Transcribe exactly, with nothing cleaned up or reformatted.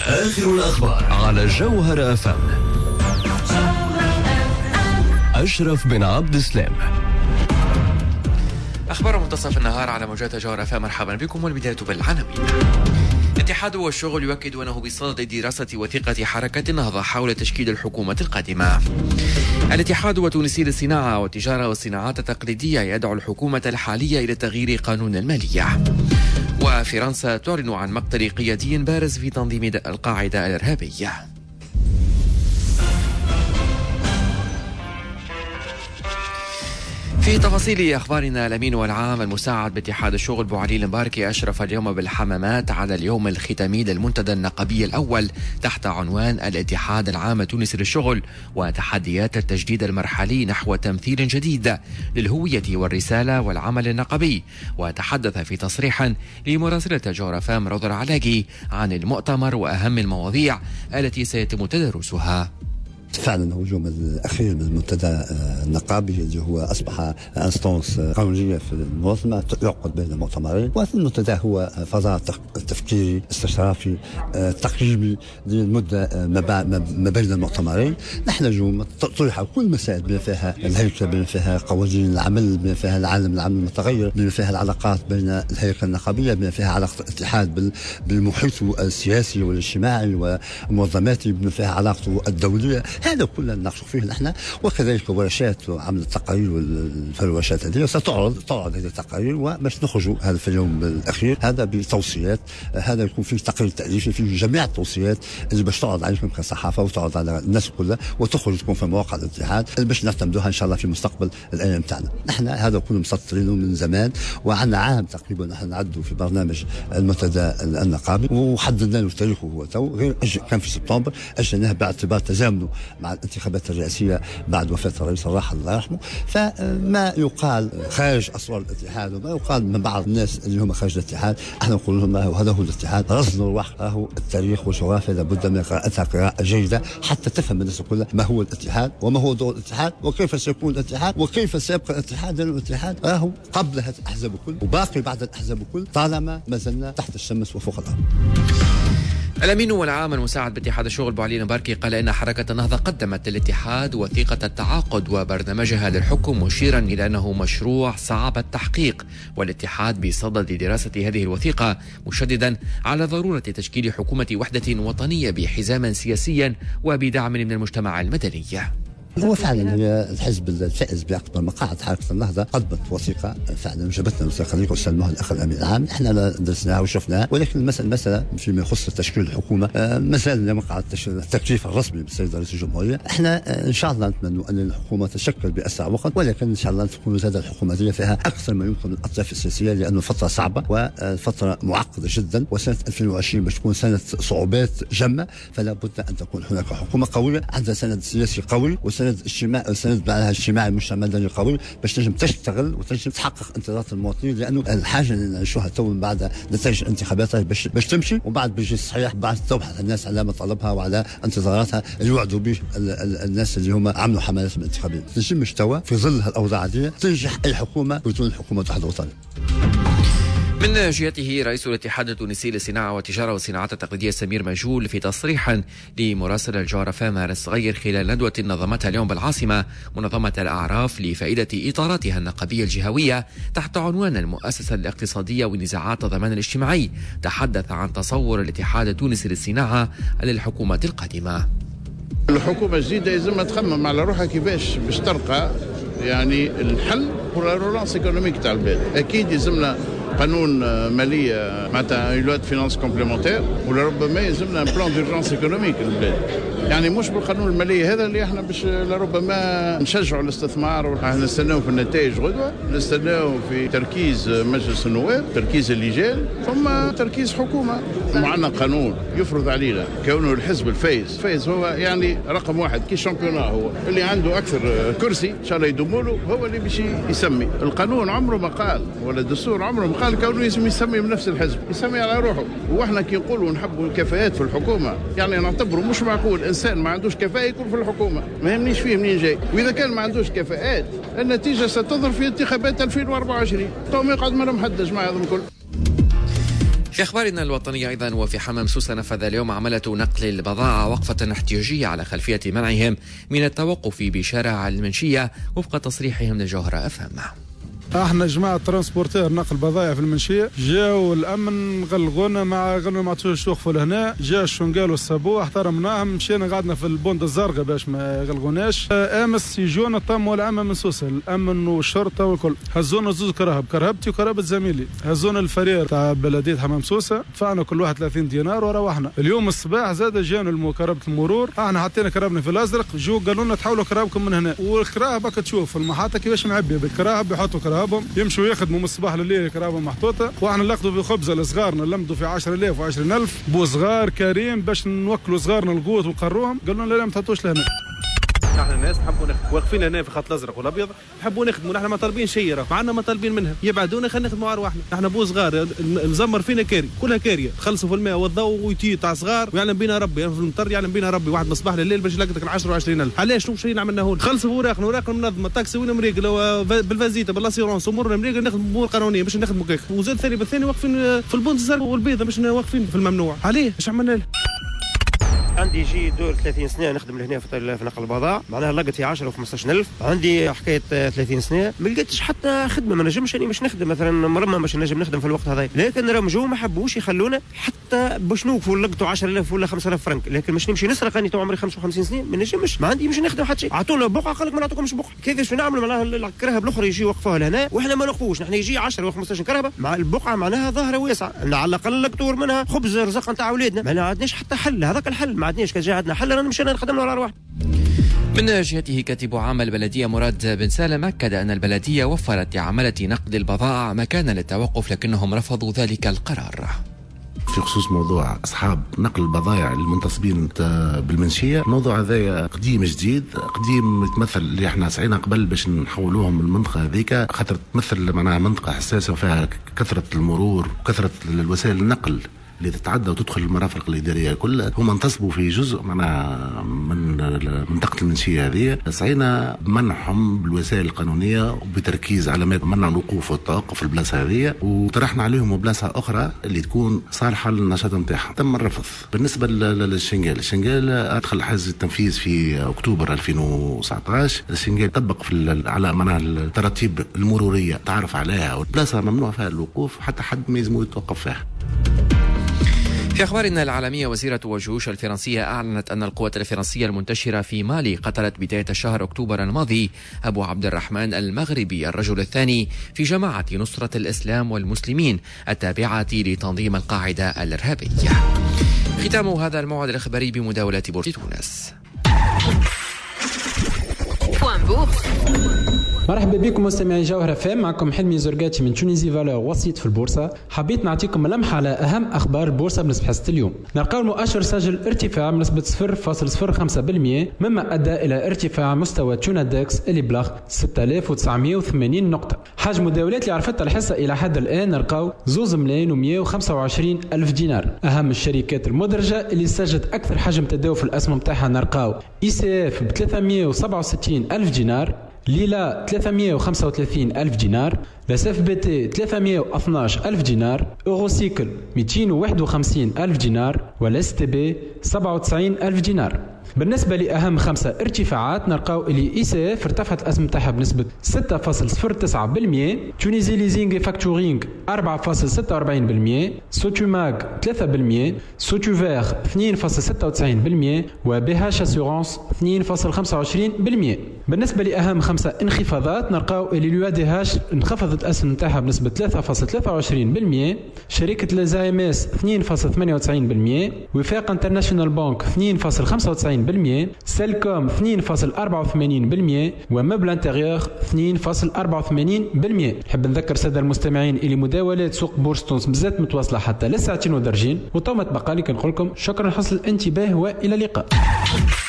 آخر الأخبار على جوهر أف أم. أشرف بن عبد السلام. أخبار منتصف النهار على موجات جوهر أف أم. مرحبا بكم، والبداية بالعناوين. الاتحاد والشغل يؤكد أنه بصدد دراسة وثيقة حركة النهضة حول تشكيل الحكومة القادمة. الاتحاد وتونسي للصناعة والتجارة والصناعات التقليدية يدعو الحكومة الحالية إلى تغيير قانون المالية. وفرنسا تعلن عن مقتل قيادي بارز في تنظيم القاعدة الإرهابية. في تفاصيل أخبارنا، الأمين والعام المساعد باتحاد الشغل بوعلي المباركي أشرف اليوم بالحمامات على اليوم الختامي للمنتدى النقابي الأول تحت عنوان الاتحاد العام التونسي للشغل وتحديات التجديد المرحلي نحو تمثيل جديد للهوية والرسالة والعمل النقابي. وتحدث في تصريح لمراسلة جوهر أف أم روضة العلاقي عن المؤتمر وأهم المواضيع التي سيتم تدرسها. فعلا الهجوم الاخير من المنتدى النقابي اللي هو اصبح انستونس قانونيه في المنظمه يعقد بين المؤتمرين، والمنتدى هو فضاء تفكيري استشرافي تقريبي للمده ما بين المؤتمرين. نحن اليوم طرح كل المسائل بما فيها الهيكله، بما فيها قوانين العمل، بما فيها العالم العمل المتغير، بما فيها العلاقات بين الهيكله النقابيه، بما فيها علاقه الاتحاد بالمحيط السياسي والاجتماعي ومنظماته، بما فيها علاقته الدوليه. هذا كله نناقش فيه نحن، وكذلك ورشات وعمل التقارير والورشات هذه ستعرض تعرض هذه التقارير، وباش نخرجوا هذا في اليوم الاخير هذا بتوصيات. هذا يكون فيه تقرير تأليفي فيه جميع التوصيات اللي باش تعرض عليكم كصحافه وتعرض على الناس كلها وتخرج تكون في مواقع الاتحاد اللي باش نعتمدوها ان شاء الله في مستقبل الايام تاعنا. نحن هذا كله مسطرينه من زمان، وعندنا عام تقريبا نحن نعدوا في برنامج المنتدى النقابي، وحددنا له تاريخه هو تو غير كان في سبتمبر، اجلناه باعتبار تزامنه مع الانتخابات الرئاسيه بعد وفاه الرئيس الراحل الله يرحمه. فما يقال خارج اسوار الاتحاد وما يقال من بعض الناس اللي هم خارج الاتحاد، احنا نقول لهم هذا هو الاتحاد، رصد الروح راهو التاريخ والجغرافيا لابد من قراءتها قراءه جيده حتى تفهم الناس كلها ما هو الاتحاد وما هو دور الاتحاد وكيف سيكون الاتحاد وكيف سيبقى الاتحاد. لأن الاتحاد راهو قبل هذه الاحزاب الكل وباقي بعد الاحزاب الكل طالما ما زلنا تحت الشمس وفوق الارض. الأمين والعام المساعد باتحاد الشغل بوعلي المباركي قال إن حركة النهضة قدمت للاتحاد وثيقة التعاقد وبرنامجها للحكم، مشيرا إلى أنه مشروع صعب التحقيق، والاتحاد بصدد دراسة هذه الوثيقة، مشددا على ضرورة تشكيل حكومة وحدة وطنية بحزام سياسيا وبدعم من المجتمع المدني. هو فعلا الحزب الفائز باكبر مقاعد حركه النهضه قدمت وثيقه، فعلا جابتنا الوثيقه اللي سلموها الاخ الامين العام، احنا درسناها وشفناها، ولكن المساله المساله فيما يخص تشكيل الحكومه ما زال لم يقع التكليف الرسمي بالسيد رئيس الجمهوريه. احنا ان شاء الله نتمنى ان الحكومه تشكل باسرع وقت، ولكن ان شاء الله تكون هذه الحكومه دي فيها اكثر ما يمكن من الاطياف السياسيه، لانه فتره صعبه وفتره معقده جدا، وسنه ألفين وعشرين باش تكون سنه صعوبات جمه، فلا بد ان تكون هناك حكومه قويه عندها سند سياسي قوي وسند اجتماعي سند معناها اجتماعي المجتمع المدني قوي باش تنجم تشتغل وتنجم تحقق انتظارات المواطنين، لانه الحاجه اللي نعيشوها تو من بعد نتائج الانتخابات باش باش تمشي، وبعد بيجي الصحيح بعد تبحث الناس على مطالبها وعلى انتظاراتها اللي يوعدوا به الناس اللي هم عملوا حملات انتخابيه. تنجمش توا في ظل هالاوضاع هذه تنجح اي حكومه بدون حكومه وحده وطنيه. من جهته رئيس الاتحاد التونسي للصناعة والتجارة والصناعات التقليدية سمير مجول في تصريح لمراسل الجوهر أف أم الصغير خلال ندوة نظمتها اليوم بالعاصمة منظمة الأعراف لفائدة إطاراتها النقابية الجهوية تحت عنوان المؤسسة الاقتصادية والنزاعات الضمان الاجتماعي، تحدث عن تصور الاتحاد التونسي للصناعة للحكومة القادمة. الحكومة الجديدة لازم تخمم على روحها كيفاش باش تلقى يعني الحل pour الرولانس ايكونوميك تاع البلاد. اكيد يلزمنا قانون ماليه معناتها لوا دو فينانس كومبليمونتير، ولربما يلزمنا بلان دورجونس ايكونوميك للبلاد. يعني مش بالقانون الماليه هذا اللي احنا باش لربما نشجعوا الاستثمار. احنا نستناو في النتائج غدوه، نستناو في تركيز مجلس النواب، تركيز اللجان، ثم تركيز حكومه. معنا قانون يفرض علينا كونه الحزب الفايز، الفايز هو يعني رقم واحد كي شامبيونا، هو اللي عنده اكثر كرسي ان شاء الله يدوموا له هو اللي باش يسمي. القانون عمره ما قال ولا الدستور عمره ما قال كونه يسمي من نفس الحزب، يسمي على روحه. واحنا كي نقولوا نحبوا الكفاءات في الحكومه يعني نعتبره مش معقول انسان ما عندوش كفاءه يكون في الحكومه، ما يهمنيش فيه منين جاي، واذا كان ما عندوش كفاءات النتيجه ستظهر في انتخابات ألفين وأربعة وعشرين، تو يقعد ما محدش مع هذا الكل. في أخبارنا الوطنية أيضا، وفي حمام سوسة نفذ اليوم عملة نقل البضائع وقفة احتجاجية على خلفية منعهم من التوقف بشارع المنشية وفق تصريحهم للجوهرة أفهم. احنا جماعه ترانسبورتير نقل بضائع في المنشيه، جاوا الامن غلغونا مع قالوا ما عطوش توقفوا لهنا، جا الشنقال والسابوه احترمناهم، مشينا قعدنا في البوند الزرقاء باش ما يغلغوناش. امس يجونا طموا الامن من سوسه، الامن والشرطه والكل، هزونا زوز كرهب، كرهبتي وكرهبه زميلي، هزونا الفرير تاع بلديه حمام سوسه، دفعنا كل واحد ثلاثين دينار وروحنا. اليوم الصباح زاد جانا كرهبه المرور، احنا حطينا كرهبنا في الازرق، جو قالوا لنا تحولوا كرهبكم من هنا، والكراهب تشوف المحطه كيفاش معبيه بالكراهب، يحطوا كراهب يمشوا يخدموا من الصباح لليل كرابه محطوطه، واحنا ناخذوا في خبزه لصغارنا نلمدوا في عشرة آلاف وعشرين ألف بو صغار كريم باش نوكلوا صغارنا القوت ونقروهم، قالوا لنا لا ما تحطوش لهنا. نحن الناس نحبوا نخدموا، واقفين هنا في الخط الازرق والابيض نحبوا نخدموا، نحن ما طالبين شيء، راه معنا ما طالبين منها، يبعدونا خلينا نخدموا ارواحنا، نحن بو صغار المزمر فينا كاري، كلها كاريه، تخلصوا في الماء والضوء ويتي تاع صغار ويعلم بينا ربي، يعني في المطر يعلم بينا ربي، واحد مصباح لليل باش يلقطك ال عشرة وعشرين ألف، علاش شنو شيء نعملنا هون؟ خلصوا اوراقنا، اوراقنا منظمه، التاكسي وين مريقل بالفازيتا بالاسيرونس امورنا مريقل، نخدموا امور قانونيه باش نخدموا كيك، وزاد ثاني بالثاني واقفين في البوند الزرق والبيضه باش واقفين في الممنوع، عليه ايش عملنا له؟ عندي جي دور ثلاثين سنه نخدم لهنا في نقل البضائع، معناها لقيت في عشرة و15 ألف، عندي حكايه ثلاثين سنه ما لقيتش حتى خدمه، ما نجمش اني باش نخدم مثلا مرمى باش نجم نخدم في الوقت هذا، لكن راهم جو ما حبوش يخلونا حتى باش نوقفوا لقيتوا عشرة آلاف ولا خمسة آلاف فرنك، لكن مش نمشي نسرق اني تو عمري خمسة وخمسين سنه ما نجمش، ما عندي مش نخدم حتى شيء، عطونا بقعه قال لك ما نعطوكمش بقعه، كيفاش نعملوا معناها الكرهب الاخرى يجي يوقفوها لهنا واحنا ما نوقفوش، نحن يجي عشرة و15 كرهبه مع البقعه معناها ظاهره واسعه، على الاقل لقطور منها خبز رزق نتاع اولادنا، ما عندناش حتى حل، هذاك الحل ما عندناش، كان جا عندنا حل رانا مشينا نخدم على ارواح. من جهته كاتب عام البلدية مراد بن سالم أكد أن البلدية وفرت لعملة نقل البضائع مكانا للتوقف لكنهم رفضوا ذلك القرار. في خصوص موضوع أصحاب نقل البضائع المنتصبين بالمنشية، الموضوع هذا قديم جديد، قديم يتمثل اللي احنا سعينا قبل باش نحولوهم من المنطقة هذيك، خاطر تمثل معناها منطقة حساسة وفيها كثرة المرور وكثرة الوسائل النقل اللي تتعدى وتدخل المرافق الإدارية كلها، هم انتصبوا في جزء معناها من منطقة المنشية هذه، سعينا بمنعهم بالوسائل القانونية وبتركيز على منع الوقوف والتوقف في البلاصة هذه، وطرحنا عليهم بلاصة أخرى اللي تكون صالحة للنشاط نتاعهم، تم الرفض. بالنسبة للشنقال، الشنقال أدخل حيز التنفيذ في أكتوبر ألفين وتسعة عشر، الشنقال طبق في على معناها التراتيب المرورية تعرف عليها، والبلاصة ممنوع فيها الوقوف حتى حد ما يلزمو يتوقف فيها. في أخبارنا العالمية، وزيرة الجيوش الفرنسية أعلنت أن القوات الفرنسية المنتشرة في مالي قتلت بداية شهر أكتوبر الماضي أبو عبد الرحمن المغربي الرجل الثاني في جماعة نصرة الإسلام والمسلمين التابعة لتنظيم القاعدة الإرهابي. ختام هذا الموعد الإخباري بمداولة بورصة تونس. مرحبا بكم مستمعي جوهرة فام، معكم حلمي زرقاتي من تونيزي فالور وسيط في البورصة. حبيت نعطيكم لمحة على أهم أخبار البورصة بنسبة حصة اليوم. نلقاو المؤشر سجل ارتفاع بنسبة صفر فاصلة صفر خمسة بالمئة، مما أدى إلى ارتفاع مستوى تونادكس اللي بلغ ستة آلاف وتسعمئة وثمانين نقطة. حجم المداولات اللي عرفتها الحصة إلى حد الآن نلقاو زوز ملايين ومئة وخمسة وعشرين ألف دينار. أهم الشركات المدرجة اللي سجلت أكثر حجم تداول في الأسهم متاعها نلقاو إي سي إف ب ثلاثمئة وسبعة وستين ألف دينار، ليلا ثلاثمئة وخمسة وثلاثين ألف دينار، لاس اف بي تي ثلاثمئة واثناش ألف دينار، اوروسيكل مئتين وواحد وخمسين ألف دينار، والاس تي بي سبعة وتسعين ألف دينار. بالنسبة لأهم خمسة ارتفاعات نلقاو اللي إي سي إف ارتفعت الأسهم تاعها بنسبة ستة فاصلة صفر تسعة بالمئة، تونيزي ليزينغ فاكتورينغ أربعة فاصلة ستة وأربعين بالمئة، سوتوماغ ثلاثة بالمئة، سوتوفير اثنين فاصلة ستة وتسعين بالمئة، وبيهاش اسيورانس اثنين فاصلة خمسة وعشرين بالمئة. بالنسبة لأهم خمسة انخفاضات نلقاو اللي اليو دي هاش انخفضت الأسهم تاعها بنسبة ثلاثة فاصلة ثلاثة وعشرين بالمئة، شركة لازا ام اس اثنين فاصلة ثمانية وتسعين بالمئة، وفاق انترناشونال بانك اثنين فاصلة خمسة وتسعين بالمئة، سيلكوم اثنين فاصلة أربعة وثمانين بالمئة، ومبل انتيريور اثنين فاصلة أربعة وثمانين بالمئة. نحب نذكر السادة المستمعين اللي مداولات سوق بورصة تونس بزات متواصلة حتى لساعتين ودرجين، وطومت بقالي كنقول لكم شكرا لحسن الانتباه والى اللقاء.